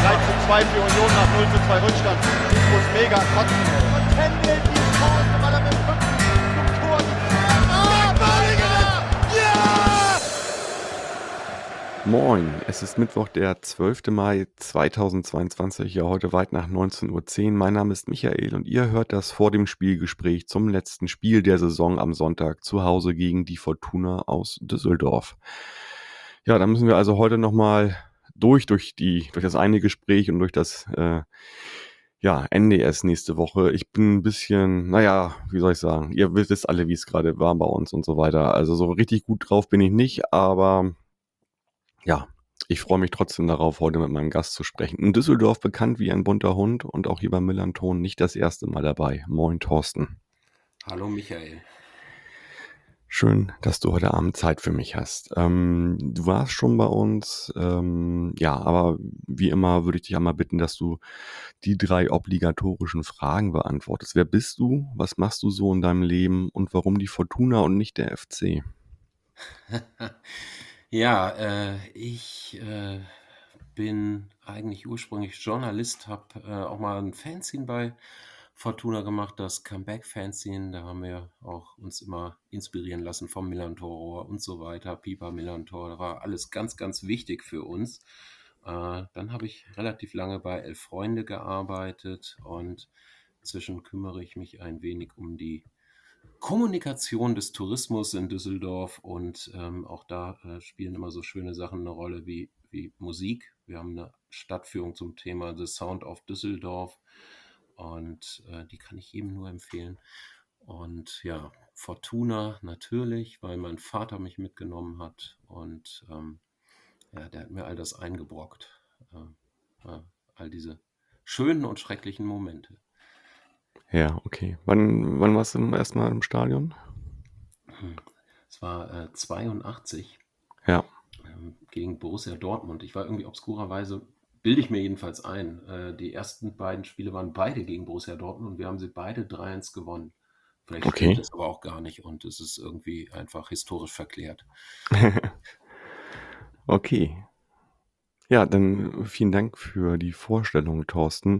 3:2 für Union nach 0:2 Rückstand. Ich muss mega kotzen. Und Kendall die Chance, weil er mit dem Rücken zum Tor Ja! Moin, es ist Mittwoch, der 12. Mai 2022, ja heute weit nach 19:10 Uhr. Mein Name ist Michael und ihr hört das vor dem Spielgespräch zum letzten Spiel der Saison am Sonntag zu Hause gegen die Fortuna aus Düsseldorf. Ja, da müssen wir also heute nochmal durch das eine Gespräch und durch das NDS nächste Woche. Ich bin ein bisschen, wie soll ich sagen, ihr wisst alle, wie es gerade war bei uns und so weiter. Also so richtig gut drauf bin ich nicht, aber ja, ich freue mich trotzdem darauf, heute mit meinem Gast zu sprechen. In Düsseldorf bekannt wie ein bunter Hund und auch hier beim Millanton nicht das erste Mal dabei. Moin, Thorsten. Hallo, Michael. Schön, dass du heute Abend Zeit für mich hast. Du warst schon bei uns, aber wie immer würde ich dich einmal bitten, dass du die 3 obligatorischen Fragen beantwortest. Wer bist du? Was machst du so in deinem Leben? Und warum die Fortuna und nicht der FC? Ja, ich bin eigentlich ursprünglich Journalist, habe auch mal ein Fanzine bei Fortuna gemacht, das Comeback-Fanzine. Da haben wir auch uns immer inspirieren lassen vom Millantor und so weiter. Pipa Millantor, da war alles ganz, ganz wichtig für uns. Dann habe ich relativ lange bei Elf Freunde gearbeitet und inzwischen kümmere ich mich ein wenig um die Kommunikation des Tourismus in Düsseldorf und auch da spielen immer so schöne Sachen eine Rolle wie Musik. Wir haben eine Stadtführung zum Thema The Sound of Düsseldorf und die kann ich jedem nur empfehlen. Und ja, Fortuna natürlich, weil mein Vater mich mitgenommen hat und der hat mir all das eingebrockt. All diese schönen und schrecklichen Momente. Ja, okay. Wann warst du erstmal im Stadion? Es war 82 Ja. gegen Borussia Dortmund. Ich war irgendwie obskurerweise, bilde ich mir jedenfalls ein, die ersten beiden Spiele waren beide gegen Borussia Dortmund und wir haben sie beide 3-1 gewonnen. Vielleicht Okay. stimmt das aber auch gar nicht und es ist irgendwie einfach historisch verklärt. Okay. Ja, dann vielen Dank für die Vorstellung, Thorsten.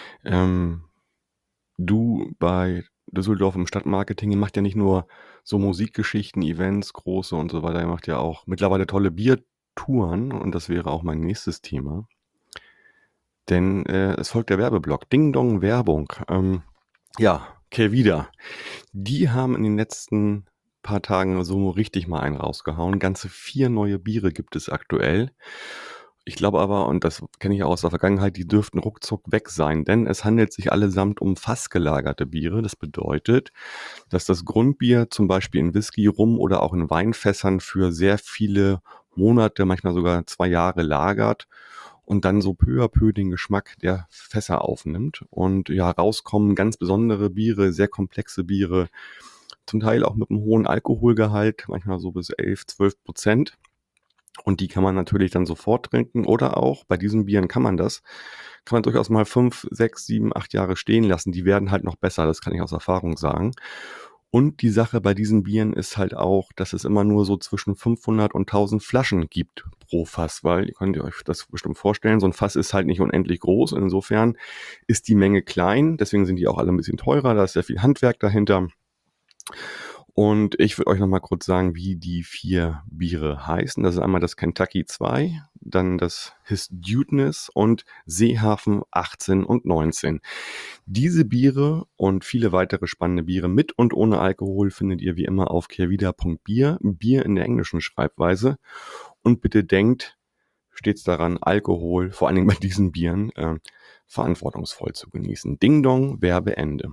Du bei Düsseldorf im Stadtmarketing, ihr macht ja nicht nur so Musikgeschichten, Events, große und so weiter, ihr macht ja auch mittlerweile tolle Biertouren und das wäre auch mein nächstes Thema. Denn es folgt der Werbeblock. Ding Dong Werbung. Kehrwieder. Die haben in den letzten paar Tagen so richtig mal einen rausgehauen. Ganze 4 neue Biere gibt es aktuell. Ich glaube aber, und das kenne ich aus der Vergangenheit, die dürften ruckzuck weg sein, denn es handelt sich allesamt um fassgelagerte Biere. Das bedeutet, dass das Grundbier zum Beispiel in Whisky, Rum oder auch in Weinfässern für sehr viele Monate, manchmal sogar 2 Jahre lagert und dann so peu à peu den Geschmack der Fässer aufnimmt. Und ja, rauskommen ganz besondere Biere, sehr komplexe Biere, zum Teil auch mit einem hohen Alkoholgehalt, manchmal so bis 11-12%. Und die kann man natürlich dann sofort trinken oder auch, bei diesen Bieren kann man durchaus mal 5, 6, 7, 8 Jahre stehen lassen. Die werden halt noch besser, das kann ich aus Erfahrung sagen. Und die Sache bei diesen Bieren ist halt auch, dass es immer nur so zwischen 500 und 1000 Flaschen gibt pro Fass, weil ihr könnt euch das bestimmt vorstellen, so ein Fass ist halt nicht unendlich groß. Und insofern ist die Menge klein, deswegen sind die auch alle ein bisschen teurer, da ist sehr viel Handwerk dahinter. Und ich würde euch nochmal kurz sagen, wie die 4 Biere heißen. Das ist einmal das Kentucky 2, dann das His Dudeness und Seehafen 18 und 19. Diese Biere und viele weitere spannende Biere mit und ohne Alkohol findet ihr wie immer auf kehrwieder.bier, Bier in der englischen Schreibweise. Und bitte denkt stets daran, Alkohol, vor allen Dingen bei diesen Bieren, verantwortungsvoll zu genießen. Ding Dong, Werbeende.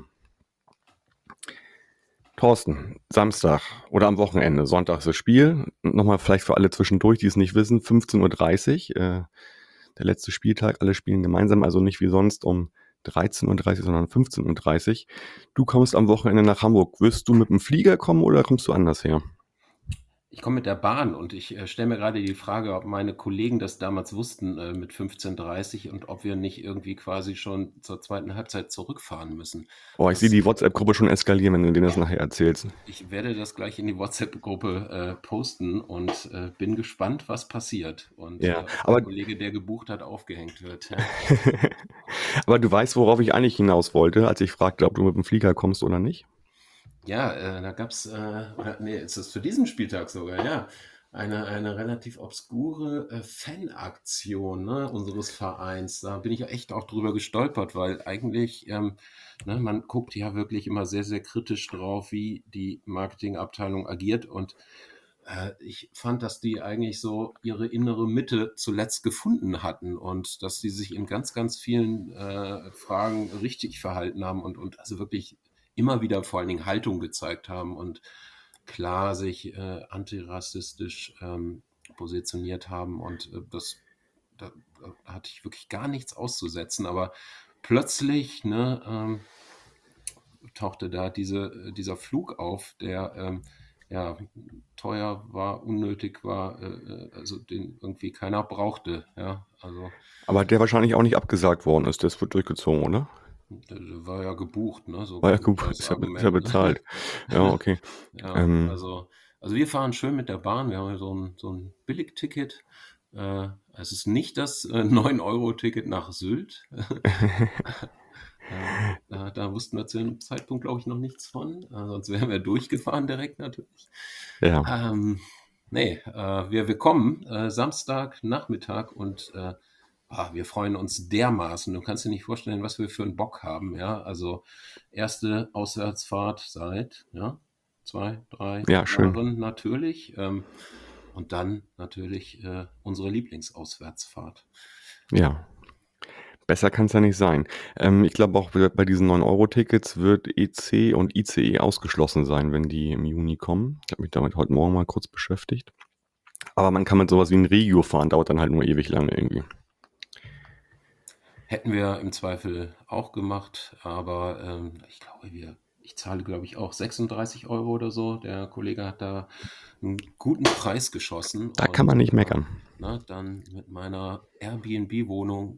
Thorsten, Samstag oder am Wochenende, Sonntag ist das Spiel. Nochmal vielleicht für alle zwischendurch, die es nicht wissen, 15:30 Uhr. Der letzte Spieltag, alle spielen gemeinsam, also nicht wie sonst um 13:30 Uhr, sondern 15:30 Uhr. Du kommst am Wochenende nach Hamburg. Wirst du mit dem Flieger kommen oder kommst du anders her? Ich komme mit der Bahn und ich, stelle mir gerade die Frage, ob meine Kollegen das damals wussten, mit 15:30 und ob wir nicht irgendwie quasi schon zur zweiten Halbzeit zurückfahren müssen. Oh, ich sehe Das die WhatsApp-Gruppe schon eskalieren, wenn du denen das nachher erzählst. Ich werde das gleich in die WhatsApp-Gruppe, posten und, bin gespannt, was passiert und, Ja, ob der aber Kollege, der gebucht hat, aufgehängt wird, ja. aber du weißt, worauf ich eigentlich hinaus wollte, als ich fragte, ob du mit dem Flieger kommst oder nicht? Ja, da gab's, oder ne, ist es zu diesem Spieltag sogar, ja, eine relativ obskure, Fanaktion, ne, unseres Vereins. Da bin ich ja echt auch drüber gestolpert, weil eigentlich, ne, man guckt ja wirklich immer sehr, sehr kritisch drauf, wie die Marketingabteilung agiert und ich fand, dass die eigentlich so ihre innere Mitte zuletzt gefunden hatten und dass sie sich in ganz, ganz vielen Fragen richtig verhalten haben und also wirklich immer wieder vor allen Dingen Haltung gezeigt haben und klar sich antirassistisch positioniert haben und da hatte ich wirklich gar nichts auszusetzen, aber plötzlich, ne, tauchte da dieser Flug auf, der ja, teuer war, unnötig war, also den irgendwie keiner brauchte. Ja, also Aber der wahrscheinlich auch nicht abgesagt worden ist, das wird durchgezogen, oder? der war ja gebucht, ne? So War ja gut, als ist ja Argument. bezahlt. Ja, okay. Ja, Ähm, also wir fahren schön mit der Bahn. Wir haben ja so ein Billigticket. Es ist nicht das 9-Euro-Ticket nach Sylt. Da wussten wir zu dem Zeitpunkt, glaube ich, noch nichts von. Sonst wären wir durchgefahren direkt natürlich. ja. Ähm, ne, wir kommen Samstagnachmittag und wir freuen uns dermaßen. Du kannst dir nicht vorstellen, was wir für einen Bock haben. Ja, also erste Auswärtsfahrt seit 2, 3 Ja, schön. Jahren natürlich. Und dann natürlich unsere Lieblingsauswärtsfahrt. Ja. Besser kann es ja nicht sein. Ich glaube auch bei diesen 9-Euro-Tickets wird EC und ICE ausgeschlossen sein, wenn die im Juni kommen. Ich habe mich damit heute Morgen mal kurz beschäftigt. Aber man kann mit sowas wie ein Regio fahren, dauert dann halt nur ewig lange irgendwie. Hätten wir im Zweifel auch gemacht, aber ich zahle, glaube ich, auch 36 € oder so. Der Kollege hat da einen guten Preis geschossen Da kann und man nicht meckern. dann mit meiner Airbnb-Wohnung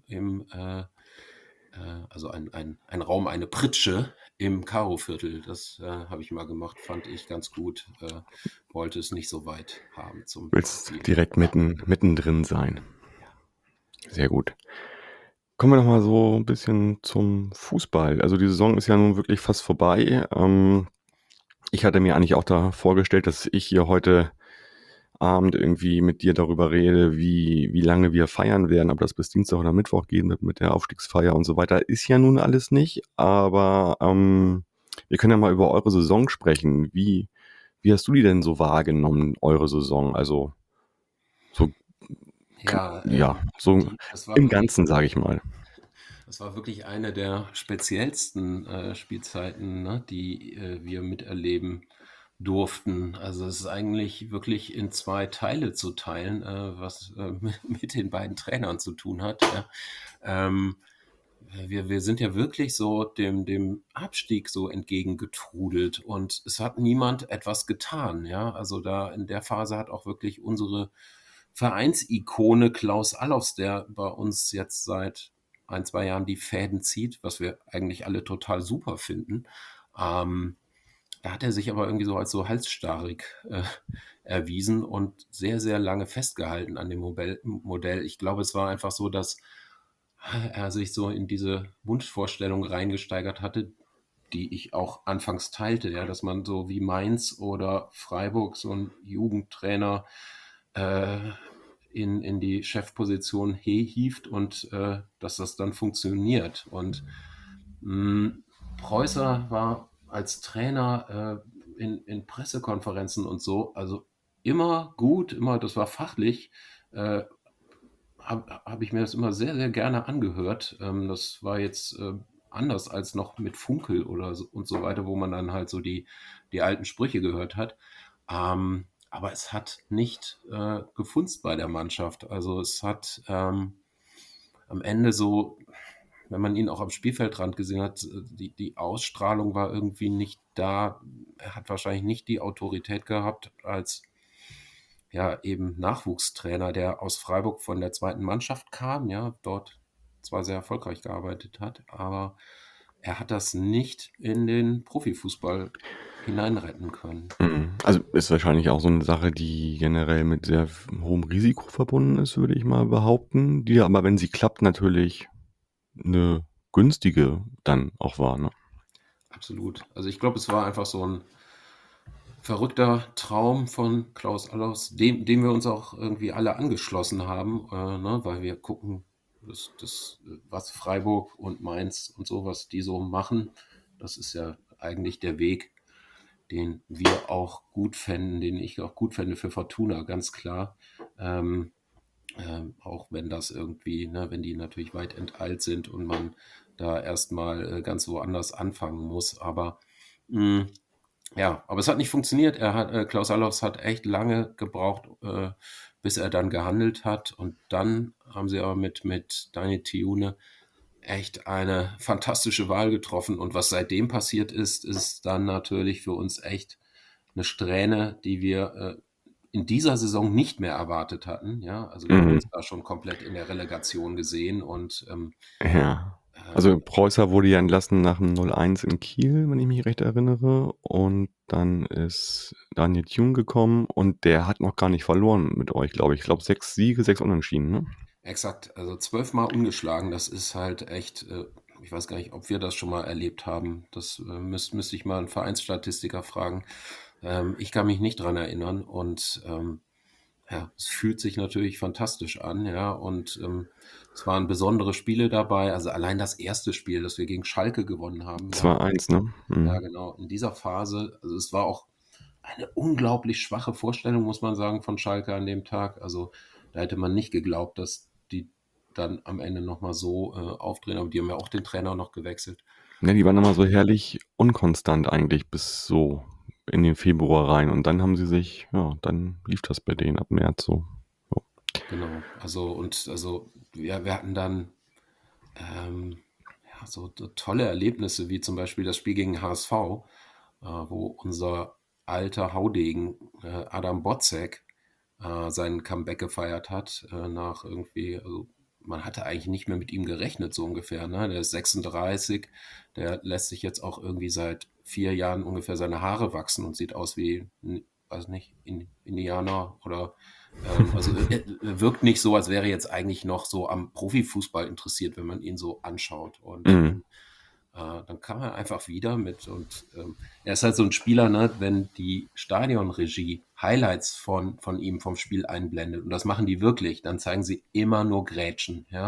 also ein Raum, eine Pritsche im Karoviertel. Das habe ich mal gemacht, fand ich ganz gut. Wollte es nicht so weit haben zum Willst Ziel. direkt mittendrin sein. Ja. Sehr gut. Kommen wir noch mal so ein bisschen zum Fußball. Also, die Saison ist ja nun wirklich fast vorbei. Ich hatte mir eigentlich auch da vorgestellt, dass ich hier heute Abend irgendwie mit dir darüber rede, wie lange wir feiern werden, ob das bis Dienstag oder Mittwoch geht mit der Aufstiegsfeier und so weiter. Ist ja nun alles nicht, aber wir können ja mal über eure Saison sprechen. Wie hast du die denn so wahrgenommen, eure Saison? Also so, Ja, ja, so das war im wirklich Ganzen, sage ich mal. Das war wirklich eine der speziellsten, Spielzeiten, ne, die, wir miterleben durften. Also, es ist eigentlich wirklich in 2 Teile zu teilen, was, mit den beiden Trainern zu tun hat, ja. Ähm, wir sind ja wirklich so dem Abstieg so entgegengetrudelt und es hat niemand etwas getan, ja. Also, da in der Phase hat auch wirklich unsere Vereinsikone Klaus Allofs, der bei uns jetzt seit 1, 2 Jahren die Fäden zieht, was wir eigentlich alle total super finden. Ähm, Da hat er sich aber irgendwie so als so halsstarrig, erwiesen und sehr, sehr lange festgehalten an dem Modell. Ich glaube, es war einfach so, dass er sich so in diese Wunschvorstellung reingesteigert hatte, die ich auch anfangs teilte, ja, dass man so wie Mainz oder Freiburg so 'n Jugendtrainer, äh, in die Chefposition hieft und, dass das dann funktioniert. Und, Preußer war als Trainer, in Pressekonferenzen und so, also immer gut, immer das war fachlich, äh, habe ich mir das immer sehr, sehr gerne angehört. Das war jetzt, anders als noch mit Funkel oder so und so weiter, wo man dann halt so die alten Sprüche gehört hat. Aber es hat nicht, gefunzt bei der Mannschaft. Also, es hat, am Ende so, wenn man ihn auch am Spielfeldrand gesehen hat, die Ausstrahlung war irgendwie nicht da. Er hat wahrscheinlich nicht die Autorität gehabt als ja, eben Nachwuchstrainer, der aus Freiburg von der zweiten Mannschaft kam, ja, dort zwar sehr erfolgreich gearbeitet hat, aber er hat das nicht in den Profifußball hineinretten können. Also, ist wahrscheinlich auch so 'ne Sache, die generell mit sehr hohem Risiko verbunden ist, würde ich mal behaupten, die aber, wenn sie klappt, natürlich 'ne günstige dann auch war, ne? Absolut. Also, ich glaube, es war einfach so 'n verrückter Traum von Klaus Allofs, dem wir uns auch irgendwie alle angeschlossen haben, ne, weil wir gucken, was Freiburg und Mainz und so, was die so machen, das ist ja eigentlich der Weg, den wir auch gut fänden, den ich auch gut fände für Fortuna, ganz klar. Ähm, auch wenn das irgendwie, ne, wenn die natürlich weit enteilt sind und man da erst mal, ganz woanders anfangen muss. Aber, hm, ja, aber es hat nicht funktioniert. Klaus Allofs hat echt lange gebraucht, bis er dann gehandelt hat. Und dann haben sie aber mit Daniel Thioune echt eine fantastische Wahl getroffen. Und was seitdem passiert ist dann natürlich für uns echt eine Strähne, die wir, in dieser Saison nicht mehr erwartet hatten, ja? Also, wir haben Mhm. uns da schon komplett in der Relegation gesehen und, Ja. äh Also, Preußer wurde ja entlassen nach dem 0:1 in Kiel, wenn ich mich recht erinnere. Und dann ist Daniel Thioune gekommen und der hat noch gar nicht verloren mit euch, glaube ich. Ich glaube 6 Siege, 6 Unentschieden, ne? Exakt, also 12 Mal ungeschlagen, das ist halt echt, ich weiß gar nicht, ob wir das schon mal erlebt haben. Das, müsste ich mal 'n Vereinsstatistiker fragen. Ich kann mich nicht dran erinnern und, ja, es fühlt sich natürlich fantastisch an, ja, und, es waren besondere Spiele dabei. Also, allein das erste Spiel, das wir gegen Schalke gewonnen haben, ja, 2:1, ne? ja, Mhm. genau, in dieser Phase, also, es war auch eine unglaublich schwache Vorstellung, muss man sagen, von Schalke an dem Tag. Also, da hätte man nicht geglaubt, dass die dann am Ende noch mal so, aufdrehen, aber die haben ja auch den Trainer noch gewechselt. Ne, die waren immer Aber so herrlich unkonstant eigentlich bis so in den Februar rein und dann haben sie sich dann lief das bei denen ab März so. Jo. genau, also, wir hatten dann, ähm, ja, so tolle Erlebnisse wie zum Beispiel das Spiel gegen HSV, wo unser alter Haudegen, Adam Botzek, sein Comeback gefeiert hat, nach irgendwie, also, man hatte eigentlich nicht mehr mit ihm gerechnet, so ungefähr, ne? Der ist 36, der lässt sich jetzt auch irgendwie seit 4 Jahren ungefähr seine Haare wachsen und sieht aus wie 'n, weiß nicht, Indianer oder, also, er wirkt nicht so, als wäre er jetzt eigentlich noch so am Profifußball interessiert, wenn man ihn so anschaut. Und, Mhm. dann kam er einfach wieder mit und, er ist halt so 'n Spieler, ne, wenn die Stadionregie Highlights von ihm vom Spiel einblendet, und das machen die wirklich, dann zeigen sie immer nur Grätschen, ja?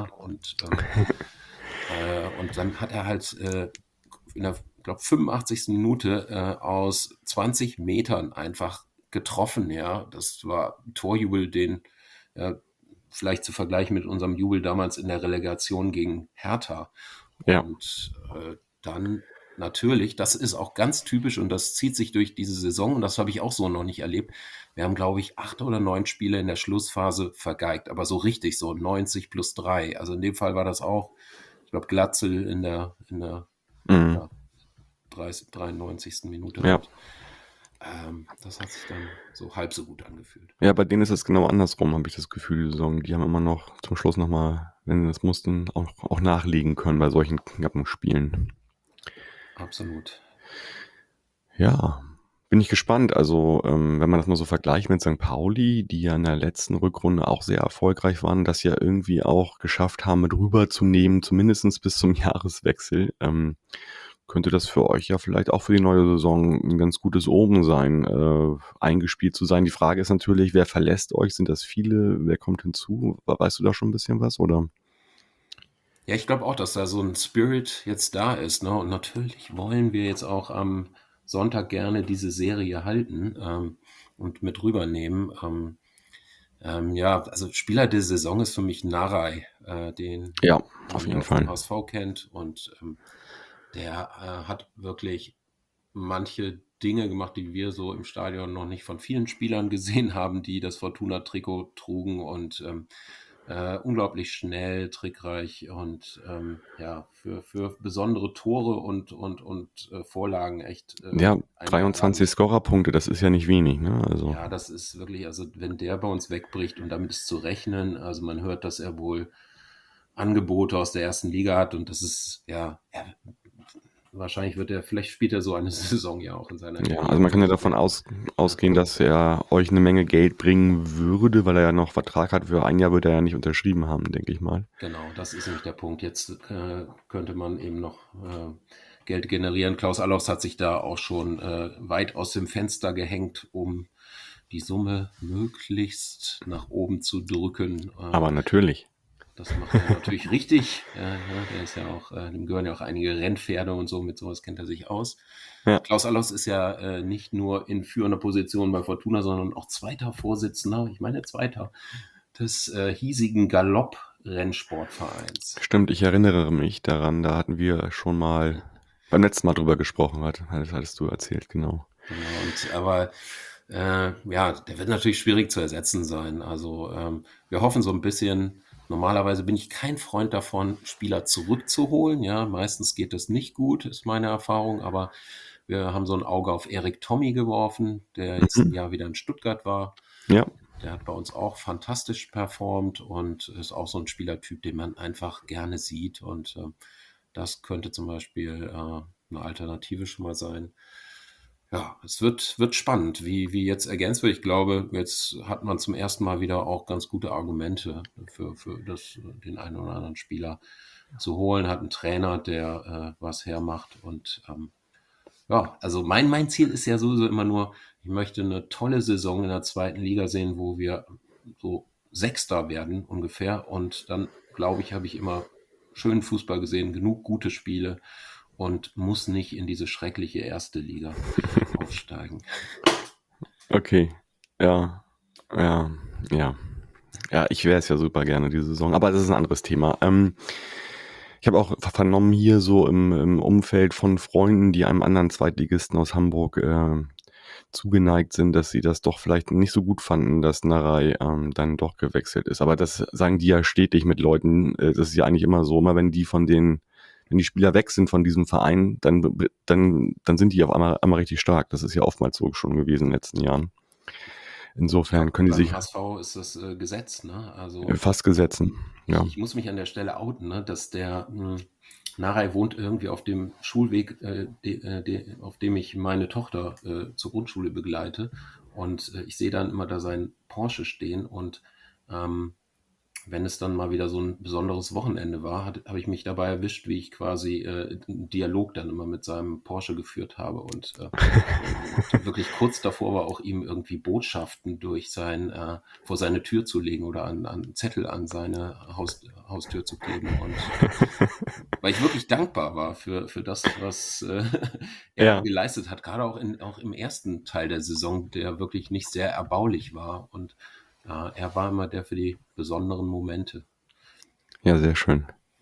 Und dann hat er halt, in der, glaube 85. Minute, aus 20 Metern einfach getroffen, ja. Das war 'n Torjubel, den, ja, vielleicht zu vergleichen mit unserem Jubel damals in der Relegation gegen Hertha. Ja. Und, dann natürlich, das ist auch ganz typisch und das zieht sich durch diese Saison und das habe ich auch so noch nicht erlebt. Wir haben, glaube ich, 8 oder 9 Spiele in der Schlussphase vergeigt, aber so richtig, so 90+3. Also, in dem Fall war das auch, ich glaube, Glatzel in der, Mhm. ja, 93. Minute, Ja. und, das hat sich dann so halb so gut angefühlt. Ja, bei denen ist es genau andersrum, habe ich das Gefühl, die Saison. Die haben immer noch zum Schluss noch mal, wenn sie das mussten, auch nachlegen können bei solchen knappen Spielen. Absolut. Ja, bin ich gespannt. Also, wenn man das mal so vergleicht mit St. Pauli, die ja in der letzten Rückrunde auch sehr erfolgreich waren, das ja irgendwie auch geschafft haben, mit rüberzunehmen, zumindest bis zum Jahreswechsel, könnte das für euch ja vielleicht auch für die neue Saison ein ganz gutes Omen sein, eingespielt zu sein. Die Frage ist natürlich, wer verlässt euch? Sind das viele? Wer kommt hinzu? Weißt du da schon ein bisschen was, oder? Ja, ich glaube auch, dass da so 'n Spirit jetzt da ist, ne? Und natürlich wollen wir jetzt auch am Sonntag gerne diese Serie halten, und mit rübernehmen. Ja, also Spieler der Saison ist für mich Narei, Ja, den auf man ja jeden auch vom Fall. HSV kennt, und, der, hat wirklich manche Dinge gemacht, die wir so im Stadion noch nicht von vielen Spielern gesehen haben, die das Fortuna-Trikot trugen, und, unglaublich schnell, trickreich und ja, für besondere Tore und Vorlagen echt Ja, ein 23 überragendes. Scorerpunkte, das ist ja nicht wenig, ne? Also, Ja, das ist wirklich, also wenn der bei uns wegbricht und damit ist zu rechnen, also man hört, dass er wohl Angebote aus der ersten Liga hat und das ist, ja, wahrscheinlich vielleicht spielt er so eine Saison ja auch in seiner ja, Karriere also man kann ja nicht davon mehr. Ja, ausgehen, dass er euch eine Menge Geld bringen würde, weil er ja noch Vertrag hat. Für ein Jahr wird er ja nicht unterschrieben haben, denke ich mal. genau, das ist nämlich der Punkt. Jetzt könnte man eben noch Geld generieren. Klaus Allofs hat sich da auch schon weit aus dem Fenster gehängt, um die Summe möglichst nach oben zu drücken. Aber natürlich. Das macht er natürlich richtig. Ja, der ist ja auch, dem gehören ja auch einige Rennpferde und so, mit sowas kennt er sich aus. Ja, Klaus Allofs ist ja nicht nur in führender Position bei Fortuna, sondern auch zweiter Vorsitzender, ich meine zweiter, des hiesigen Galopp-Rennsportvereins. stimmt, ich erinnere mich daran, da hatten wir schon mal beim letzten Mal drüber gesprochen, hattest du erzählt, genau. Genau, aber ja, der wird natürlich schwierig zu ersetzen sein. Also wir hoffen so ein bisschen, normalerweise bin ich kein Freund davon, Spieler zurückzuholen. Ja, meistens geht das nicht gut, ist meine Erfahrung, aber wir haben so ein Auge auf Erik Tommy geworfen, der jetzt ein Mhm. Jahr wieder in Stuttgart war. Ja, Der hat bei uns auch fantastisch performt und ist auch so ein Spielertyp, den man einfach gerne sieht. Und das könnte zum Beispiel eine Alternative schon mal sein. Ja, es wird spannend, wie jetzt ergänzt wird. Ich glaube, jetzt hat man zum ersten Mal wieder auch ganz gute Argumente für das, den einen oder anderen Spieler zu holen. Hat einen Trainer, der was hermacht. Und ja, also mein Ziel ist ja sowieso immer nur, ich möchte eine tolle Saison in der zweiten Liga sehen, wo wir so Sechster werden ungefähr. Und dann, glaube ich, habe ich immer schönen Fußball gesehen, genug gute Spiele und muss nicht in diese schreckliche erste Liga aufsteigen. okay. Ja, ja, ja. Ja, ich wäre es ja super gerne diese Saison, aber das ist ein anderes Thema. Ich habe auch vernommen hier so im Umfeld von Freunden, die einem anderen Zweitligisten aus Hamburg zugeneigt sind, dass sie das doch vielleicht nicht so gut fanden, dass Narei dann doch gewechselt ist. Aber das sagen die ja stetig mit Leuten. Das ist ja eigentlich immer so, immer wenn wenn die Spieler weg sind von diesem Verein, dann sind die auf einmal richtig stark. Das ist ja oftmals so schon gewesen in den letzten Jahren. Ich glaube, Insofern können die beim sich HSV ist das Gesetz, ne? Also fast gesetzen. Ja. ich muss mich an der Stelle outen, ne? Dass der Narei wohnt irgendwie auf dem Schulweg, auf dem ich meine Tochter zur Grundschule begleite. Und ich sehe dann immer da seinen Porsche stehen und ähm, wenn es dann mal wieder so ein besonderes Wochenende war, habe ich mich dabei erwischt, wie ich quasi einen Dialog dann immer mit seinem Porsche geführt habe und wirklich kurz davor war, auch ihm irgendwie Botschaften vor seine Tür zu legen oder an Zettel an seine Haustür zu kleben. Und weil ich wirklich dankbar war für das, was er Ja, geleistet hat, gerade auch im ersten Teil der Saison, der wirklich nicht sehr erbaulich war. Und er war immer der für die besonderen Momente. ja, sehr schön.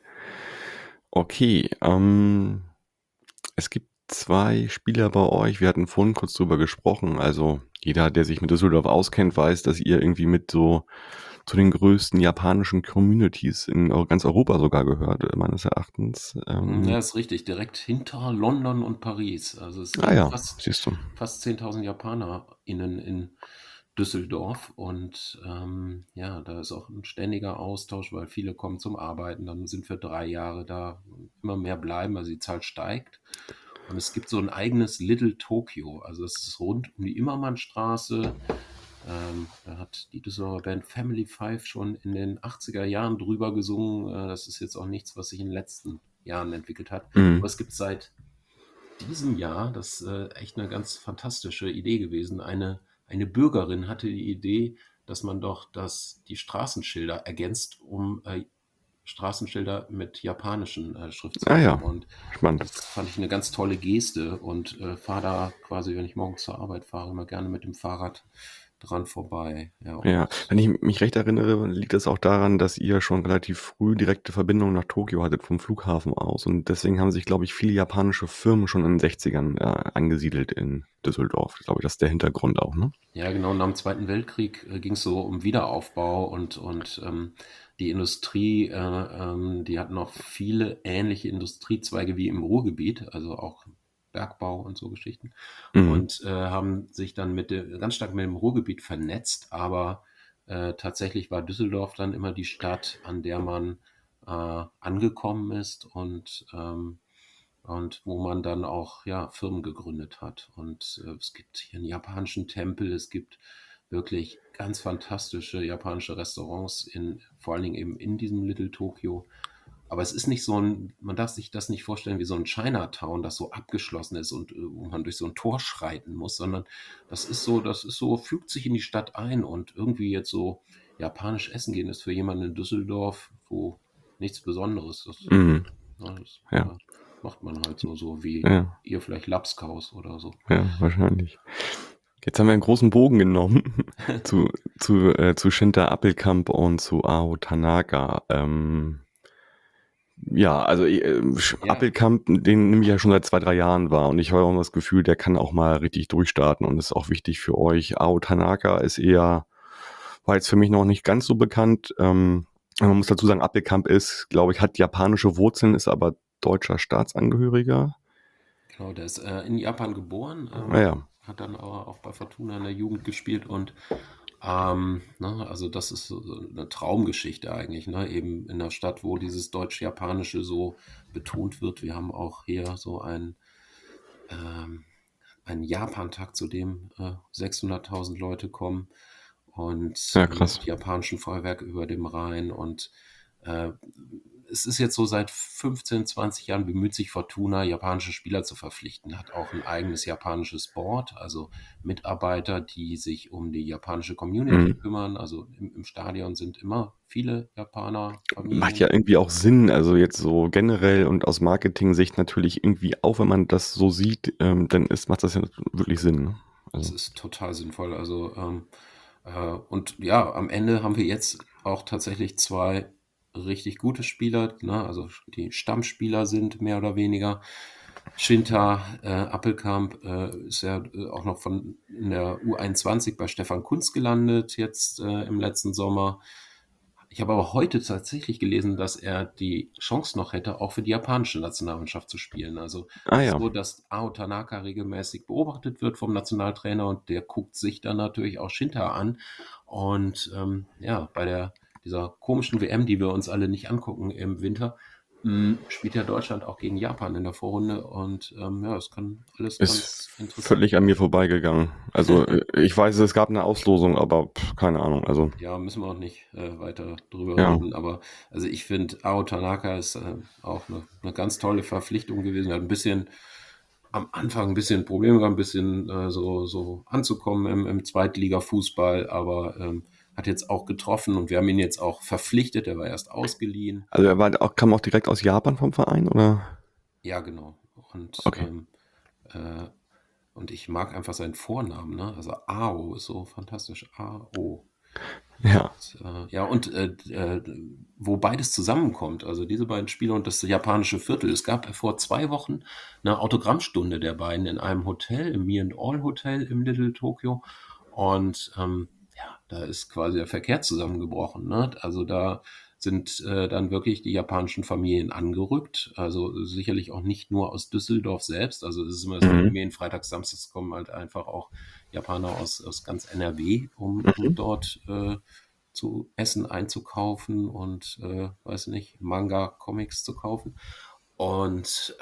Okay, es gibt 2 Spieler bei euch. Wir hatten vorhin kurz drüber gesprochen. Also jeder, der sich mit Düsseldorf auskennt, weiß, dass ihr irgendwie mit so zu den größten japanischen Communities in ganz Europa sogar gehört, meines Erachtens. Ja, ist richtig, direkt hinter London und Paris. Also es Ah leben ja, siehst du. fast 10.000 JapanerInnen in Düsseldorf und ja, da ist auch ein ständiger Austausch, weil viele kommen zum Arbeiten, dann sind wir 3 Jahre da, immer mehr bleiben, also die Zahl steigt. Und es gibt so ein eigenes Little Tokyo, also es ist rund um die Immermannstraße. Da hat die Düsseldorfer Band Family Five schon in den 80er Jahren drüber gesungen. Das ist jetzt auch nichts, was sich in den letzten Jahren entwickelt hat. Aber Mhm. es gibt seit diesem Jahr, das ist echt eine ganz fantastische Idee gewesen. Eine Bürgerin hatte die Idee, dass man doch die Straßenschilder ergänzt um Straßenschilder mit japanischen Ah Schriftzeichen. ja, Und spannend. das fand ich eine ganz tolle Geste und fahre da quasi, wenn ich morgens zur Arbeit fahre, immer gerne mit dem Fahrrad dran vorbei. Ja, Ja, und wenn ich mich recht erinnere, liegt es auch daran, dass ihr schon relativ früh direkte Verbindungen nach Tokio hattet vom Flughafen aus und deswegen haben sich, glaube ich, viele japanische Firmen schon in den 60ern angesiedelt in Düsseldorf. Ich glaube, das ist der Hintergrund auch, ne? ja, genau, nach dem Zweiten Weltkrieg ging es so um Wiederaufbau und die Industrie, die hatten auch viele ähnliche Industriezweige wie im Ruhrgebiet, also auch Bergbau und so Geschichten. Mhm. Und haben sich dann ganz stark mit dem Ruhrgebiet vernetzt, aber tatsächlich war Düsseldorf dann immer die Stadt, an der man angekommen ist und wo man dann auch ja, Firmen gegründet hat. Und es gibt hier einen japanischen Tempel, es gibt wirklich ganz fantastische japanische Restaurants, vor allen Dingen eben in diesem Little Tokyo. Aber es ist nicht so man darf sich das nicht vorstellen wie so ein Chinatown, das so abgeschlossen ist und wo man durch so ein Tor schreiten muss, sondern das ist so, fügt sich in die Stadt ein und irgendwie jetzt so japanisch essen gehen ist für jemanden in Düsseldorf, wo nichts Besonderes. Mhm. Das Ja, macht man halt so wie ja, ihr vielleicht Lapskaus oder so. ja, wahrscheinlich. Jetzt haben wir einen großen Bogen genommen zu Shinta Appelkamp und zu Ao Tanaka. Ja, also Ja, Appelkamp, den nehme ich ja schon seit 2, 3 Jahren wahr und ich habe auch das Gefühl, der kann auch mal richtig durchstarten und ist auch wichtig für euch. Ao Tanaka war jetzt für mich noch nicht ganz so bekannt. Man muss dazu sagen, Appelkamp ist, glaube ich, hat japanische Wurzeln, ist aber deutscher Staatsangehöriger. genau, der ist in Japan geboren, Naja, hat dann aber auch bei Fortuna in der Jugend gespielt und ne, also das ist so eine Traumgeschichte eigentlich, ne? Eben in der Stadt, wo dieses Deutsch-Japanische so betont wird. Wir haben auch hier so ähm, einen Japantag, zu dem 600.000 Leute kommen und ja, krass. mit japanischen Feuerwerk über dem Rhein. Und äh, es ist jetzt so, seit 15, 20 Jahren bemüht sich Fortuna, japanische Spieler zu verpflichten, hat auch ein eigenes japanisches Board, also Mitarbeiter, die sich um die japanische Community Mhm. kümmern. Also im Stadion sind immer viele Japaner, Macht ja Familien. irgendwie auch Sinn, also jetzt so generell und aus Marketing-Sicht natürlich irgendwie auch, wenn man das so sieht, macht das ja wirklich Sinn, ne? Das Also, ist total sinnvoll. Also, und ja, am Ende haben wir jetzt auch tatsächlich zwei richtig gute Spieler, ne? Also die Stammspieler sind mehr oder weniger. Shinta Appelkamp ist ja auch noch in der U21 bei Stefan Kunz gelandet, jetzt im letzten Sommer. Ich habe aber heute tatsächlich gelesen, dass er die Chance noch hätte, auch für die japanische Nationalmannschaft zu spielen. Also ah es ist ja, so, dass Ao Tanaka regelmäßig beobachtet wird vom Nationaltrainer und der guckt sich dann natürlich auch Shinta an. Und ja, bei dieser komischen WM, die wir uns alle nicht angucken im Winter, spielt ja Deutschland auch gegen Japan in der Vorrunde. Und ja, es kann alles ist ganz interessant völlig an mir werden. vorbeigegangen. Also ich weiß, es gab eine Auslosung, aber keine Ahnung. Also Ja, müssen wir auch nicht weiter drüber ja, reden, aber also ich finde, Ao Tanaka ist auch eine ganz tolle Verpflichtung gewesen. Er hat ein bisschen am Anfang ein bisschen Probleme gehabt, ein bisschen so anzukommen im Zweitliga-Fußball, aber hat jetzt auch getroffen und wir haben ihn jetzt auch verpflichtet. Er war erst ausgeliehen. also kam auch direkt aus Japan vom Verein, oder? Ja, genau. Und, Okay, äh, und ich mag einfach seinen Vornamen, ne? Also Ao ist so fantastisch. Ao. ja, Ja, und wo beides zusammenkommt, also diese beiden Spiele und das japanische Viertel. Es gab vor 2 Wochen eine Autogrammstunde der beiden in einem Hotel, im Me and All Hotel im Little Tokyo. Und ja, da ist quasi der Verkehr zusammengebrochen. Ne? Also da sind dann wirklich die japanischen Familien angerückt. Also sicherlich auch nicht nur aus Düsseldorf selbst. Also es ist immer das mhm. Phänomen, freitags, samstags kommen halt einfach auch Japaner aus ganz NRW, um Mhm. dort zu essen einzukaufen und weiß nicht, Manga, Comics zu kaufen. Und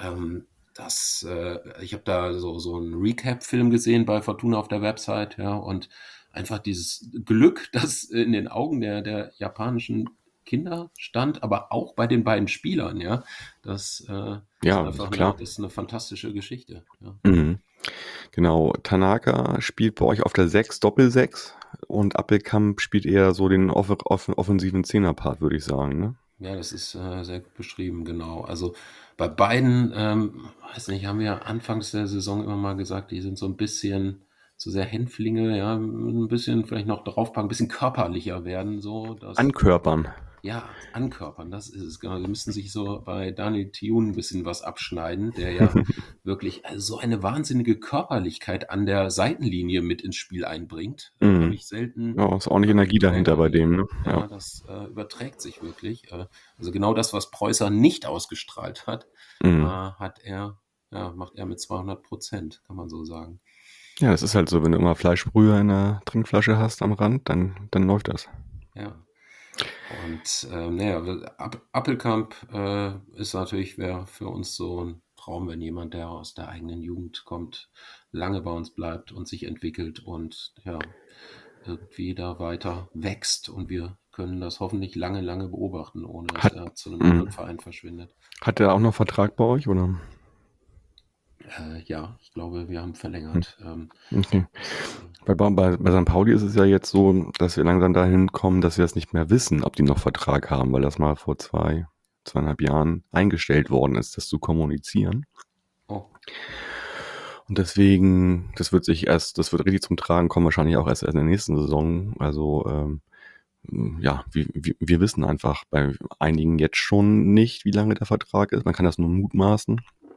ich habe da so einen Recap-Film gesehen bei Fortuna auf der Website, ja, und einfach dieses Glück, das in den Augen der japanischen Kinder stand, aber auch bei den beiden Spielern, ja, das ist Ja, einfach klar. das ist eine fantastische Geschichte, ja. Mhm. Genau, Tanaka spielt bei euch auf der 6 Doppel-6 und Appelkamp spielt eher so den offensiven Zehnerpart, würde ich sagen, ne? Ja, das ist sehr gut beschrieben, genau. Also bei beiden, weiß nicht, haben wir anfangs der Saison immer mal gesagt, die sind zu sehr Hänflinge, ja, ein bisschen vielleicht noch draufpacken, ein bisschen körperlicher werden, so dass Ankörpern. ja, ankörpern, das ist es, genau. Sie müssten sich so bei Daniel Thioune ein bisschen was abschneiden, der ja wirklich so eine wahnsinnige Körperlichkeit an der Seitenlinie mit ins Spiel einbringt. Habe Mhm. ich selten Ja, ist ordentlich an einem Energie dahinter Torhüter bei erlebt. dem, ne? Ja. Ja, das überträgt sich wirklich. Also genau das, was Preußer nicht ausgestrahlt hat, Mhm. macht er mit 200%, kann man so sagen. Ja, das ist halt so, wenn du immer Fleischbrühe in der Trinkflasche hast am Rand, dann läuft das. Ja. Und Appelkamp ist natürlich, wäre für uns so ein Traum, wenn jemand, der aus der eigenen Jugend kommt, lange bei uns bleibt und sich entwickelt und ja, irgendwie da weiter wächst und wir können das hoffentlich lange, lange beobachten, ohne dass Hat er zu einem anderen mhm. Verein verschwindet. Hat der auch noch Vertrag bei euch, oder? Ja, ich glaube, wir haben Hm, verlängert. okay. Das, Bei St. Pauli ist es ja jetzt so, dass wir langsam dahin kommen, dass wir es nicht mehr wissen, ob die noch Vertrag haben, weil das mal vor 2,5 Jahren eingestellt worden ist, das zu kommunizieren. oh, Und deswegen, das wird richtig zum Tragen kommen, wahrscheinlich auch erst in der nächsten Saison. Also, ja, wir wissen einfach bei einigen jetzt schon nicht, wie lange der Vertrag ist. Man kann das nur mutmaßen.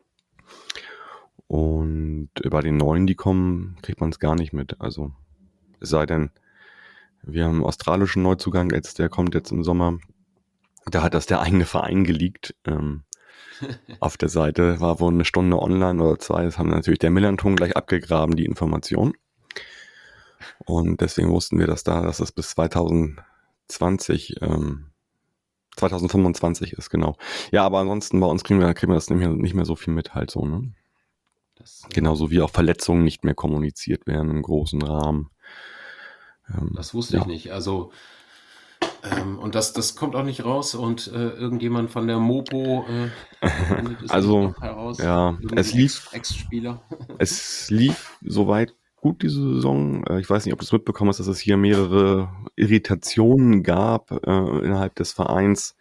Und bei den Neuen, die kommen, kriegt man es gar nicht mit. Also, es sei denn, wir haben einen australischen Neuzugang jetzt, der kommt jetzt im Sommer. Da hat das der eigene Verein geleakt. Auf der Seite war wohl eine Stunde online oder 2. Das haben natürlich der Millanton gleich abgegraben, die Information. Und deswegen wussten wir, dass es bis 2025 ist, genau. Ja, aber ansonsten bei uns kriegen wir das nicht mehr so viel mit halt so, ne? das, Genauso wie auch Verletzungen nicht mehr kommuniziert werden im großen Rahmen. das wusste ich Ja. nicht. Also und das kommt auch nicht raus und irgendjemand von der Mopo findet es nicht Also, noch heraus. ja, Irgendein Ex-Spieler. es lief soweit gut diese Saison. Ich weiß nicht, ob du es mitbekommen hast, dass es hier mehrere Irritationen gab innerhalb des Vereins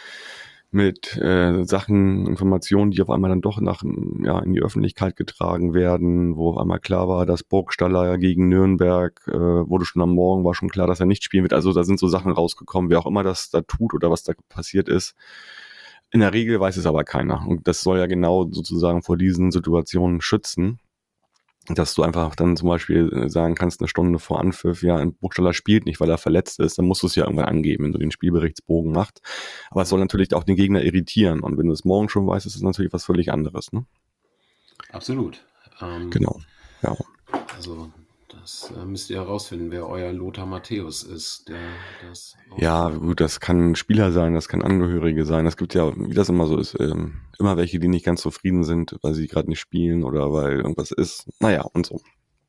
mit Sachen, Informationen, die auf einmal dann doch in die Öffentlichkeit getragen werden, wo auf einmal klar war, dass Burgstaller gegen Nürnberg wurde schon am Morgen, war schon klar, dass er nicht spielen wird. Also da sind so Sachen rausgekommen, wer auch immer das da tut oder was da passiert ist. In der Regel weiß es aber keiner. Und das soll ja genau sozusagen vor diesen Situationen schützen, dass du einfach dann zum Beispiel sagen kannst, eine Stunde vor Anpfiff, ja, ein Burgstaller spielt nicht, weil er verletzt ist, dann musst du es ja irgendwann angeben, wenn du den Spielberichtsbogen machst. Aber es soll natürlich auch den Gegner irritieren. Und wenn du es morgen schon weißt, ist es natürlich was völlig anderes, ne? Absolut. Genau. Ja. Also das müsst ihr herausfinden, wer euer Lothar Matthäus ist, der das Ja, ausführt. gut, das kann ein Spieler sein, das kann Angehörige sein. Es gibt ja, wie das immer so ist, immer welche, die nicht ganz zufrieden sind, weil sie gerade nicht spielen oder weil irgendwas ist. Naja, und so.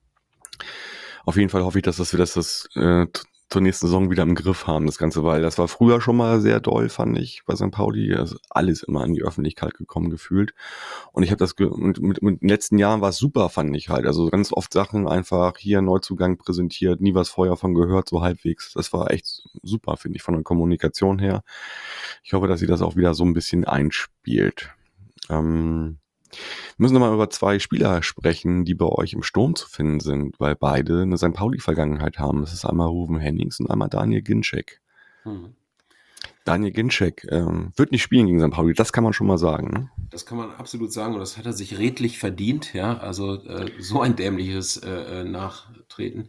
Auf jeden Fall hoffe ich, dass wir das zur nächsten Saison wieder im Griff haben, das Ganze, weil das war früher schon mal sehr doll, fand ich, bei St. Pauli. Also alles immer an die Öffentlichkeit gekommen gefühlt. Und ich habe mit den letzten Jahren war es super, fand ich halt. Also ganz oft Sachen einfach hier Neuzugang präsentiert, nie was vorher von gehört, so halbwegs. Das war echt super, finde ich, von der Kommunikation her. Ich hoffe, dass sie das auch wieder so ein bisschen einspielt. Wir müssen nochmal über 2 Spieler sprechen, die bei euch im Sturm zu finden sind, weil beide eine St. Pauli-Vergangenheit haben. Das ist einmal Ruven Hennings und einmal Daniel Ginczek. Hm. Daniel Ginczek wird nicht spielen gegen St. Pauli, das kann man schon mal sagen. Ne? Das kann man absolut sagen und das hat er sich redlich verdient, ja. Also so ein dämliches Nachtreten.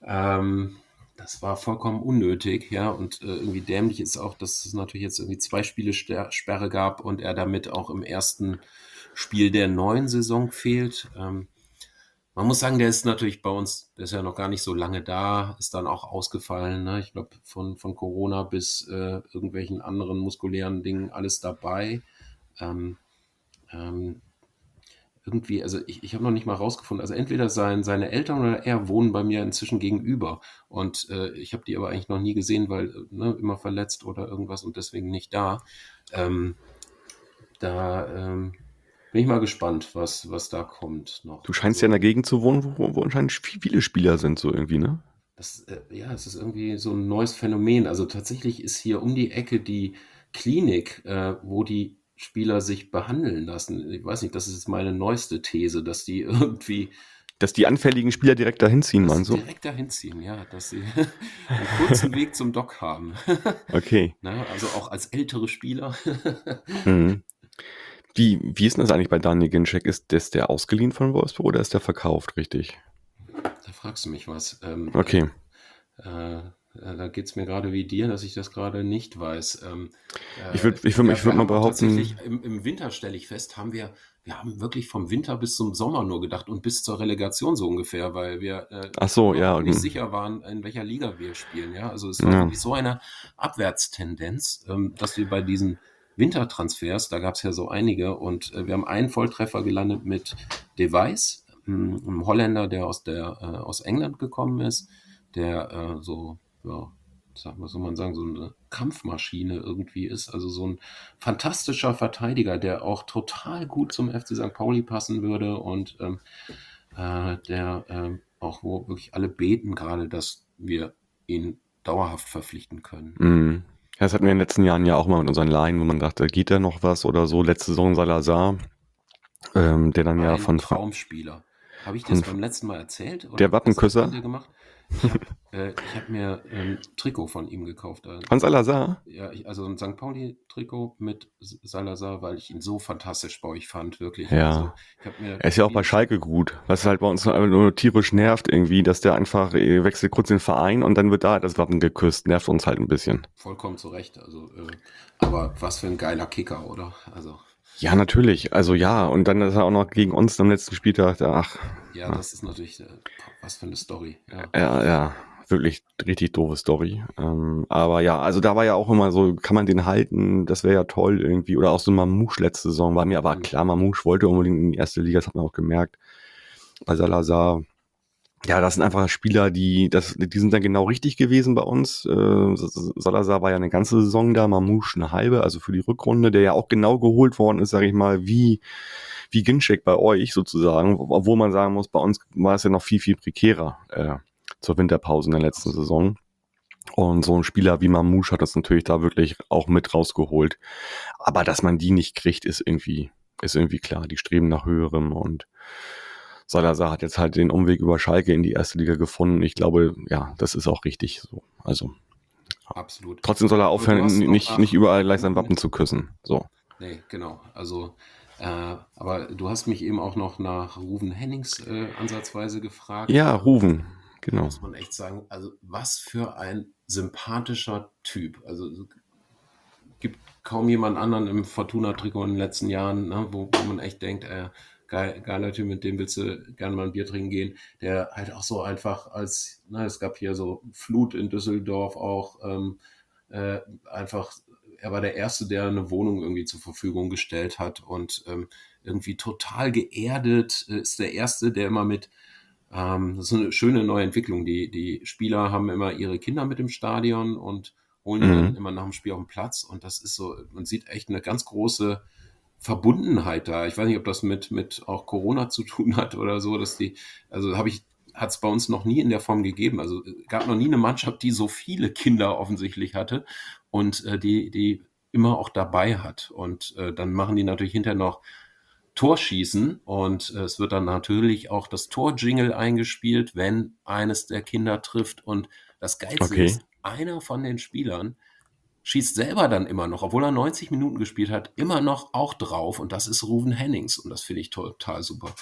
Das war vollkommen unnötig, ja. Und irgendwie dämlich ist auch, dass es natürlich jetzt irgendwie 2 Spiele Sperre gab und er damit auch im ersten Spiel der neuen Saison fehlt. Man muss sagen, der ist natürlich bei uns, der ist ja noch gar nicht so lange da, ist dann auch ausgefallen. Ne? Ich glaube, von Corona bis irgendwelchen anderen muskulären Dingen alles dabei. Ähm, ähm, irgendwie, also ich habe noch nicht mal rausgefunden, also entweder seine Eltern oder er wohnen bei mir inzwischen gegenüber. Und ich habe die aber eigentlich noch nie gesehen, weil immer verletzt oder irgendwas und deswegen nicht da. Ähm, da bin ich mal gespannt, was da kommt noch. Du scheinst ja in Also der Gegend zu wohnen, wo anscheinend viele Spieler sind, so irgendwie, ne? ja, es ist irgendwie so ein neues Phänomen. Also tatsächlich ist hier um die Ecke die Klinik, wo die Spieler sich behandeln lassen. Ich weiß nicht, das ist jetzt meine neueste These, dass die irgendwie Dass die anfälligen Spieler direkt dahin ziehen, Dass meinst sie du? direkt dahin ziehen, ja, dass sie einen kurzen Weg zum Dock haben. Okay. Ne, also auch als ältere Spieler. Mhm. Wie ist denn das eigentlich bei Daniel Ginczek? Ist der ausgeliehen von Wolfsburg oder ist der verkauft, richtig? Da fragst du mich was. Okay. Da geht es mir gerade wie dir, dass ich das gerade nicht weiß. Ich würd Wir mal haben auch behaupten, tatsächlich im Winter, stelle ich fest, wir haben wirklich vom Winter bis zum Sommer nur gedacht und bis zur Relegation so ungefähr, weil wir ach so, ja, überhaupt nicht sicher waren, in welcher Liga wir spielen. Ja? Also es war ja. wirklich so eine Abwärtstendenz, dass wir bei diesen Wintertransfers, da gab es ja so einige, und wir haben einen Volltreffer gelandet mit De Wijs, einem Holländer, der aus England gekommen ist, der so, ja, was soll man sagen, so eine Kampfmaschine irgendwie ist. Also so ein fantastischer Verteidiger, der auch total gut zum FC St. Pauli passen würde und der auch, wo wirklich alle beten gerade, dass wir ihn dauerhaft verpflichten können. Mhm. Ja, das hatten wir in den letzten Jahren ja auch mal mit unseren Laien, wo man dachte, geht da noch was oder so. Letzte Saison Salazar, der dann ja Ein Traumspieler. Habe ich dir das beim letzten Mal erzählt? Oder der Wappenküsser? Was hat er gemacht? Ich hab mir ein Trikot von ihm gekauft. Von Salazar? Ja, also ein St. Pauli-Trikot mit Salazar, weil ich ihn so fantastisch bei euch fand, wirklich. Ja. Also, ich hab mir Er ist ja auch bei Schalke gut. Was halt bei uns nur tierisch nervt irgendwie, dass der einfach wechselt kurz den Verein und dann wird da das Wappen geküsst. Nervt uns halt ein bisschen. vollkommen zu Recht. Also, aber was für ein geiler Kicker, oder? Also, Ja, natürlich. Also ja, und dann ist er auch noch gegen uns am letzten Spieltag. Ach, ja, das ist natürlich was für eine Story. Ja. ja, wirklich richtig doofe Story. Aber ja, also da war ja auch immer so, kann man den halten? Das wäre ja toll irgendwie. Oder auch so Mamouche letzte Saison war mir aber klar, Mamouche wollte unbedingt in die erste Liga, das hat man auch gemerkt. Bei Salazar. Ja, das sind einfach Spieler, die sind dann genau richtig gewesen bei uns. Salazar war ja eine ganze Saison da, Mamouche eine halbe, also für die Rückrunde, der ja auch genau geholt worden ist, sage ich mal, wie Ginczek bei euch sozusagen, obwohl man sagen muss, bei uns war es ja noch viel, viel prekärer zur Winterpause in der letzten Saison. Und so ein Spieler wie Mamouche hat das natürlich da wirklich auch mit rausgeholt. Aber dass man die nicht kriegt, ist irgendwie klar. Die streben nach Höherem und Salazar hat jetzt halt den Umweg über Schalke in die erste Liga gefunden. Ich glaube, ja, das ist auch richtig so. Also absolut. trotzdem soll er aufhören, nicht überall gleich sein Wappen zu küssen. So. Nee, genau. Also, aber du hast mich eben auch noch nach Ruven Hennings ansatzweise gefragt. Ja, Ruven, Da genau. muss man echt sagen, also was für ein sympathischer Typ. Also es gibt kaum jemand anderen im Fortuna-Trikot in den letzten Jahren, ne, wo man echt denkt, geiler Typ, mit dem willst du gerne mal ein Bier trinken gehen, der halt auch so einfach es gab hier so Flut in Düsseldorf auch, einfach, er war der Erste, der eine Wohnung irgendwie zur Verfügung gestellt hat und irgendwie total geerdet, ist der Erste, der immer das ist eine schöne neue Entwicklung. Die Spieler haben immer ihre Kinder mit im Stadion und holen die dann immer nach dem Spiel auf den Platz. Und das ist so, man sieht echt eine ganz große Verbundenheit da. Ich weiß nicht, ob das mit auch Corona zu tun hat oder so, hat es bei uns noch nie in der Form gegeben. Also gab noch nie eine Mannschaft, die so viele Kinder offensichtlich hatte und die immer auch dabei hat. Und dann machen die natürlich hinterher noch Torschießen und es wird dann natürlich auch das Torjingle eingespielt, wenn eines der Kinder trifft. Und das Geilste Okay. ist, einer von den Spielern schießt selber dann immer noch, obwohl er 90 Minuten gespielt hat, immer noch auch drauf. Und das ist Ruven Hennings. Und das finde ich total super.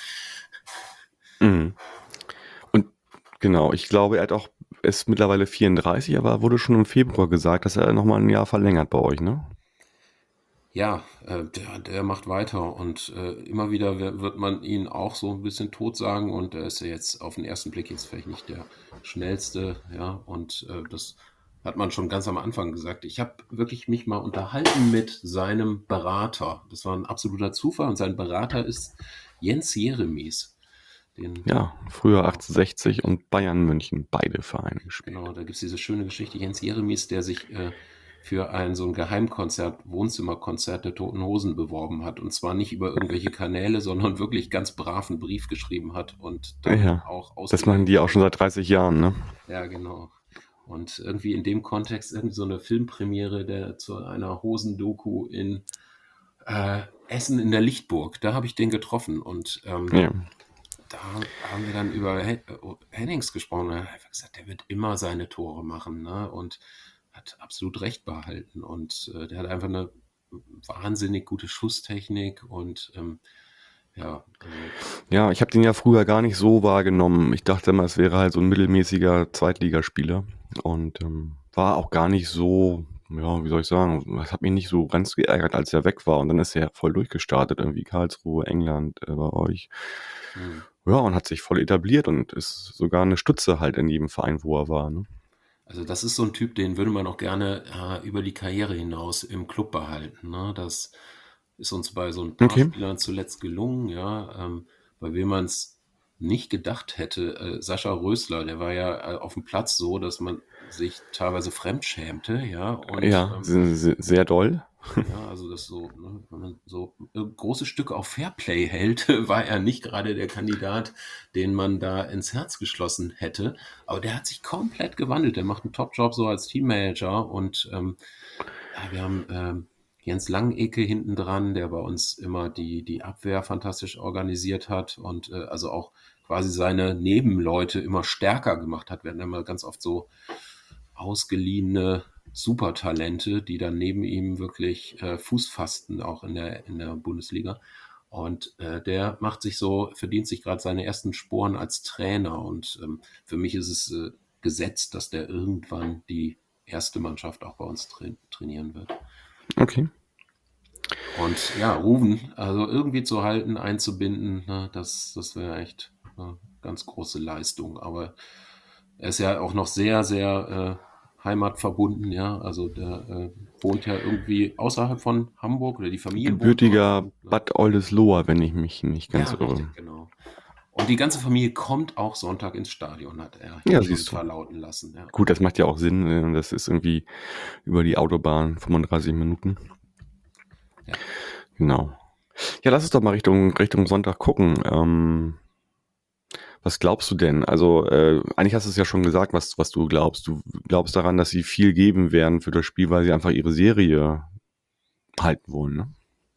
Mhm. Und genau, ich glaube, ist mittlerweile 34, aber wurde schon im Februar gesagt, dass er nochmal ein Jahr verlängert bei euch, ne? Ja, der macht weiter und immer wieder wird man ihn auch so ein bisschen tot sagen und er ist ja jetzt auf den ersten Blick jetzt vielleicht nicht der schnellste, ja, und das hat man schon ganz am Anfang gesagt. Ich habe wirklich mich mal unterhalten mit seinem Berater. Das war ein absoluter Zufall und sein Berater ist Jens Jeremies. Ja, früher 1860 und Bayern München, beide Vereine gespielt. Genau, da gibt es diese schöne Geschichte. Jens Jeremies, der sich für so ein Geheimkonzert, Wohnzimmerkonzert der Toten Hosen beworben hat. Und zwar nicht über irgendwelche Kanäle, sondern wirklich ganz brav einen Brief geschrieben hat und dann Ja, auch das machen die auch schon seit 30 Jahren, ne? Ja, genau. Und irgendwie in dem Kontext irgendwie so eine Filmpremiere zu einer Hosendoku in Essen in der Lichtburg. Da habe ich den getroffen und Ja. da haben wir dann über Hennings gesprochen. Er hat einfach gesagt, der wird immer seine Tore machen, ne? Und hat absolut recht behalten. Und der hat einfach eine wahnsinnig gute Schusstechnik und ja, Ja, ich habe den ja früher gar nicht so wahrgenommen. Ich dachte immer, es wäre halt so ein mittelmäßiger Zweitligaspieler und war auch gar nicht so, ja, wie soll ich sagen, es hat mich nicht so ganz geärgert, als er weg war und dann ist er voll durchgestartet, irgendwie Karlsruhe, England bei euch. Ja, und hat sich voll etabliert und ist sogar eine Stütze halt in jedem Verein, wo er war. Ne? also das ist so ein Typ, den würde man auch gerne über die Karriere hinaus im Club behalten. Ne? Das ist uns bei so ein paar Okay. Spielern zuletzt gelungen, ja, bei wem man es nicht gedacht hätte. Sascha Rösler, der war ja auf dem Platz so, dass man sich teilweise fremdschämte, ja, und Ja, sehr doll. ja, also das so, ne, wenn man so große Stücke auf Fairplay hält, war er nicht gerade der Kandidat, den man da ins Herz geschlossen hätte. Aber der hat sich komplett gewandelt. Der macht einen Top-Job so als Teammanager und ja, wir haben Jens Langecke hinten dran, der bei uns immer die Abwehr fantastisch organisiert hat und also auch quasi seine Nebenleute immer stärker gemacht hat. Wir hatten immer ganz oft so ausgeliehene Supertalente, die dann neben ihm wirklich Fuß fassten, auch in der Bundesliga. Und der verdient sich gerade seine ersten Sporen als Trainer. Und für mich ist es gesetzt, dass der irgendwann die erste Mannschaft auch bei uns trainieren wird. Okay. Und ja, Ruven, also irgendwie zu halten, einzubinden, ne, das wäre echt eine ganz große Leistung. Aber er ist ja auch noch sehr, sehr heimatverbunden, ja. Also der wohnt ja irgendwie außerhalb von Hamburg oder die Familie wohnt dort. Gebürtiger Und, ne? Bad Oldesloe, wenn ich mich nicht Ja, ganz irre. richtig, genau. Und die ganze Familie kommt auch Sonntag ins Stadion, hat er Ja, schon siehst du. verlauten lassen. Ja. Gut, das macht ja auch Sinn. Das ist irgendwie über die Autobahn 35 Minuten. Ja. Genau. Ja, lass uns doch mal Richtung Sonntag gucken. Was glaubst du denn? Also, eigentlich hast du es ja schon gesagt, was du glaubst. Du glaubst daran, dass sie viel geben werden für das Spiel, weil sie einfach ihre Serie halten wollen, ne?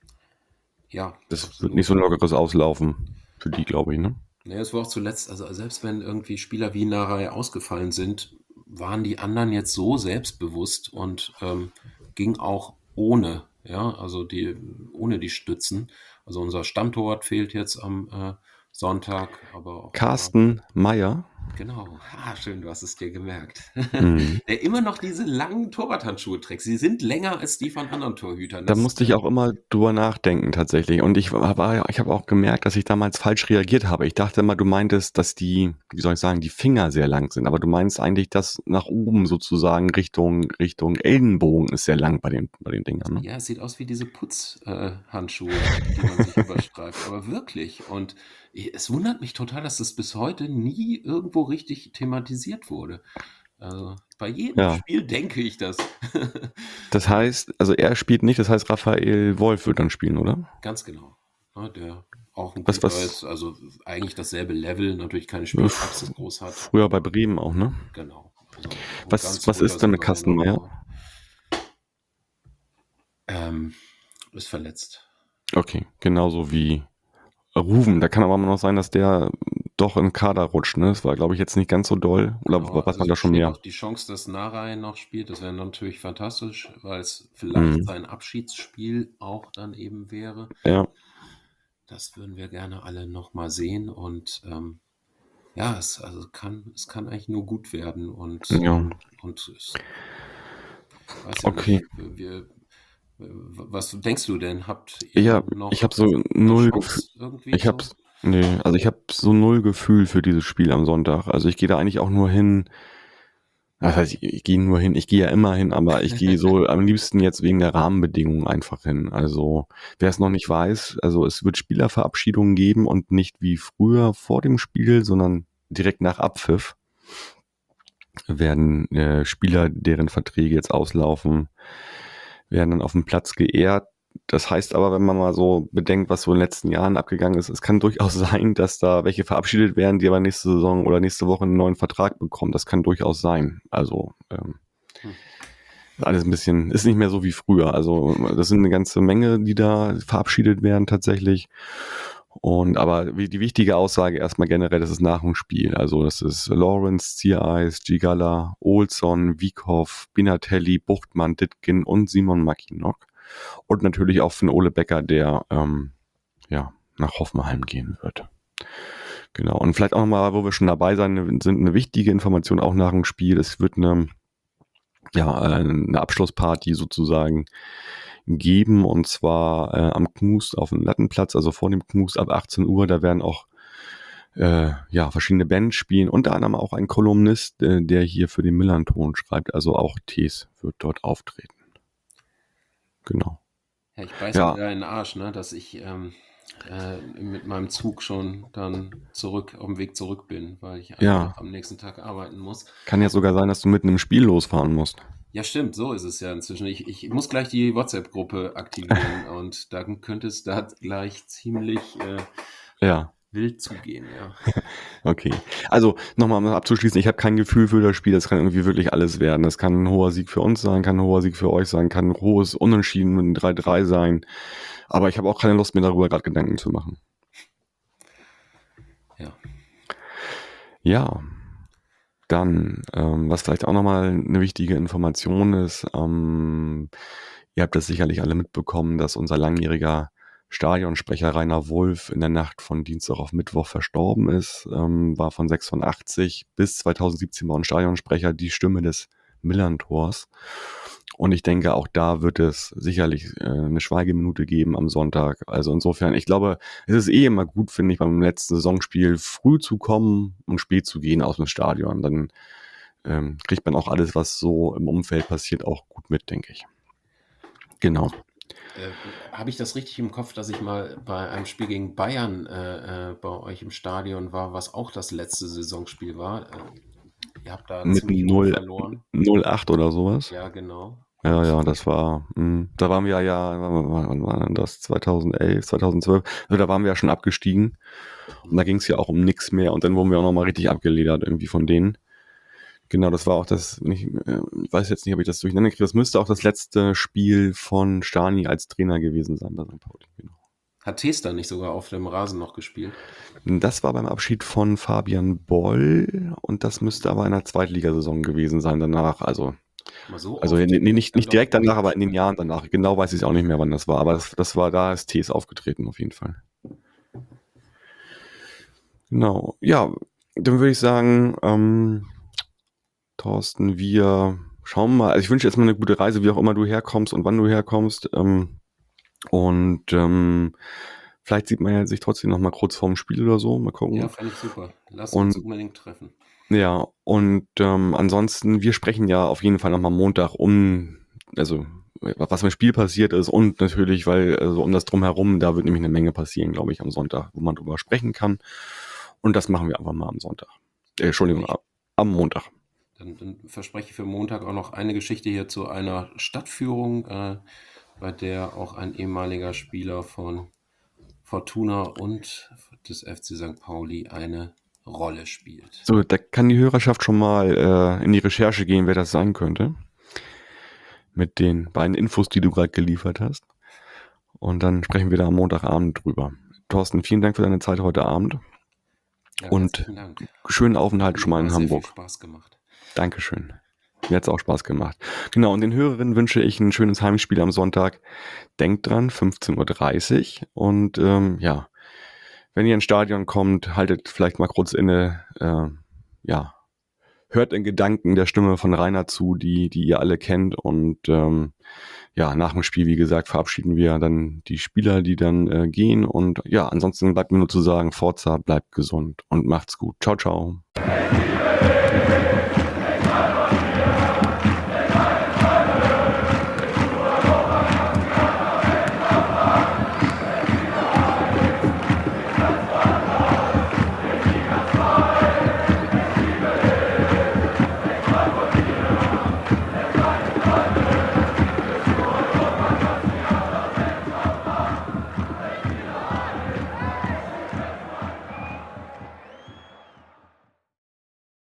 Ja, Das absolut. wird nicht so ein lockeres Auslaufen für die, glaube ich, ne? Naja, es war auch zuletzt, also selbst wenn irgendwie Spieler wie Narei ausgefallen sind, waren die anderen jetzt so selbstbewusst und ging auch ohne, ja, also ohne die Stützen. Also unser Stammtorwart fehlt jetzt am Sonntag, aber auch Carsten Meyer. genau. Schön, du hast es dir gemerkt. Mhm. Der immer noch diese langen Torwarthandschuhe trägt. Sie sind länger als die von anderen Torhütern. Da musste ich auch immer drüber nachdenken tatsächlich. Und ich habe auch gemerkt, dass ich damals falsch reagiert habe. Ich dachte immer, du meintest, dass die, wie soll ich sagen, die Finger sehr lang sind. Aber du meinst eigentlich, dass nach oben sozusagen Richtung Ellenbogen ist sehr lang bei den Dingern. Ne? Ja, es sieht aus wie diese Putzhandschuhe, die man sich überstreift, aber wirklich. Und es wundert mich total, dass das bis heute nie irgendwo richtig thematisiert wurde. Also bei jedem Ja. Spiel denke ich das. Das heißt, also er spielt nicht, das heißt Raphael Wolf wird dann spielen, oder? Ganz genau. Ja, der auch ein Was- guter was- ist, also eigentlich dasselbe Level, natürlich keine Spielpraxis groß hat. Früher bei Bremen auch, ne? Genau. Also ein Was ganz ist guter denn mit souveräner Kastenmeier? Bauer. Ist verletzt. Okay, genauso wie Ruven. Da kann aber noch sein, dass der doch im Kader rutscht. Ne? Das war, glaube ich, jetzt nicht ganz so doll. Oder Genau, was also man es da schon besteht mehr? auch die Chance, dass Narei noch spielt. Das wäre natürlich fantastisch, weil es vielleicht sein Abschiedsspiel auch dann eben wäre. Ja, Das würden wir gerne alle noch mal sehen. Und ja, es kann eigentlich nur gut werden. Und, Ja. und ich weiß ja Okay. nicht, was denkst du denn? Habt ihr Ja, noch ich habe so eine null Chance Gefühl. irgendwie Ich so? habe also ich habe so null Gefühl für dieses Spiel am Sonntag. Also ich gehe da eigentlich auch nur hin. Das heißt, ich gehe nur hin. Ich gehe ja immer hin, aber ich gehe so am liebsten jetzt wegen der Rahmenbedingungen einfach hin. Also wer es noch nicht weiß, also es wird Spielerverabschiedungen geben und nicht wie früher vor dem Spiel, sondern direkt nach Abpfiff werden Spieler, deren Verträge jetzt auslaufen, werden dann auf dem Platz geehrt. Das heißt aber, wenn man mal so bedenkt, was so in den letzten Jahren abgegangen ist, es kann durchaus sein, dass da welche verabschiedet werden, die aber nächste Saison oder nächste Woche einen neuen Vertrag bekommen. Das kann durchaus sein. Also alles ein bisschen, ist nicht mehr so wie früher. Also das sind eine ganze Menge, die da verabschiedet werden tatsächlich. Aber die wichtige Aussage erstmal generell, das ist nach dem Spiel. Also das ist Lawrence, Ziereis, Gigala, Olsson, Wiekhoff, Binatelli, Buchtmann, Dittgen und Simon Mackinock. Und natürlich auch von Ole Becker, der nach Hoffenheim gehen wird. Genau. Und vielleicht auch nochmal, wo wir schon dabei sind, eine wichtige Information auch nach dem Spiel. Es wird eine Abschlussparty sozusagen geben, und zwar am Knust auf dem Lattenplatz, also vor dem Knust ab 18 Uhr. Da werden auch verschiedene Bands spielen, unter anderem auch ein Kolumnist, der hier für den Millanton schreibt, also auch Tees wird dort auftreten. Genau. Ja, ich beiß mir da in den Arsch, ne, dass ich mit meinem Zug schon dann auf dem Weg zurück bin, weil ich einfach am nächsten Tag arbeiten muss. Kann ja sogar sein, dass du mitten im Spiel losfahren musst. Ja, stimmt, so ist es ja inzwischen. Ich muss gleich die WhatsApp-Gruppe aktivieren und dann könnte es da gleich ziemlich wild zugehen, ja. Okay, also nochmal um abzuschließen, ich habe kein Gefühl für das Spiel, das kann irgendwie wirklich alles werden. Das kann ein hoher Sieg für uns sein, kann ein hoher Sieg für euch sein, kann ein hohes Unentschieden mit 3-3 sein, aber ich habe auch keine Lust, mir darüber gerade Gedanken zu machen. Ja, dann, was vielleicht auch nochmal eine wichtige Information ist, ihr habt das sicherlich alle mitbekommen, dass unser langjähriger Stadionsprecher Rainer Wolf in der Nacht von Dienstag auf Mittwoch verstorben ist, war von 86 bis 2017 war ein Stadionsprecher, die Stimme des Millern-Tors. Und ich denke, auch da wird es sicherlich eine Schweigeminute geben am Sonntag. Also insofern, ich glaube, es ist immer gut, finde ich, beim letzten Saisonspiel früh zu kommen und spät zu gehen aus dem Stadion. Dann kriegt man auch alles, was so im Umfeld passiert, auch gut mit, denke ich. Genau. Habe ich das richtig im Kopf, dass ich mal bei einem Spiel gegen Bayern bei euch im Stadion war, was auch das letzte Saisonspiel war? Ihr habt da mit ziemlich 0-8 oder sowas? Ja, genau. Ja, das war, da waren wir wann war denn das? 2011, 2012? Also da waren wir ja schon abgestiegen. Und da ging es ja auch um nichts mehr. Und dann wurden wir auch nochmal richtig abgeledert irgendwie von denen. Genau, das war auch das, ich weiß jetzt nicht, ob ich das durcheinander kriege, das müsste auch das letzte Spiel von Stani als Trainer gewesen sein bei St. Pauli. Genau. Hat Testa nicht sogar auf dem Rasen noch gespielt? Das war beim Abschied von Fabian Boll und das müsste aber in der Zweitligasaison gewesen sein danach. Also nicht direkt danach, aber in den Jahren danach. Genau weiß ich auch nicht mehr, wann das war. Aber das war, da ist Tees aufgetreten auf jeden Fall. Genau. Ja, dann würde ich sagen, Thorsten, wir schauen mal. Also ich wünsche jetzt mal eine gute Reise, wie auch immer du herkommst und wann du herkommst. Vielleicht sieht man ja sich trotzdem noch mal kurz vorm Spiel oder so. Mal gucken. Ja, fand ich super. Lass uns unbedingt treffen. Ja, und ansonsten, wir sprechen ja auf jeden Fall nochmal Montag was im Spiel passiert ist und natürlich, weil um das Drumherum, da wird nämlich eine Menge passieren, glaube ich, am Sonntag, wo man drüber sprechen kann. Und das machen wir einfach mal am Sonntag. Am Montag. Dann verspreche ich für Montag auch noch eine Geschichte hier zu einer Stadtführung, bei der auch ein ehemaliger Spieler von Fortuna und des FC St. Pauli eine Rolle spielt. So, da kann die Hörerschaft schon mal in die Recherche gehen, wer das sein könnte. Mit den beiden Infos, die du gerade geliefert hast. Und dann sprechen wir da am Montagabend drüber. Thorsten, vielen Dank für deine Zeit heute Abend. Ja, und Dank. Schönen Aufenthalt schon mal in Hamburg. Sehr viel Spaß gemacht. Dankeschön. Mir hat es auch Spaß gemacht. Genau, und den Hörerinnen wünsche ich ein schönes Heimspiel am Sonntag. Denkt dran, 15:30 Uhr. Und wenn ihr ins Stadion kommt, haltet vielleicht mal kurz inne. Hört in Gedanken der Stimme von Rainer zu, die ihr alle kennt. Und nach dem Spiel, wie gesagt, verabschieden wir dann die Spieler, die dann gehen. Und ja, ansonsten bleibt mir nur zu sagen, Forza, bleibt gesund und macht's gut. Ciao, ciao.